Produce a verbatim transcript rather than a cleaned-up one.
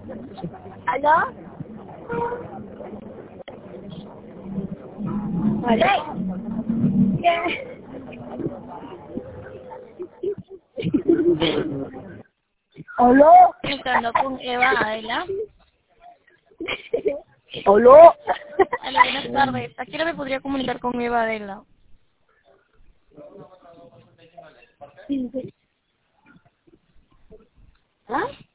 ¿Aló? ¿Aló? ¿Qué? ¿Aló? Comunicando con Eva Adela. ¿Aló? Hola, buenas tardes. ¿A qué hora me podría comunicar con Eva Adela? ¿Ah?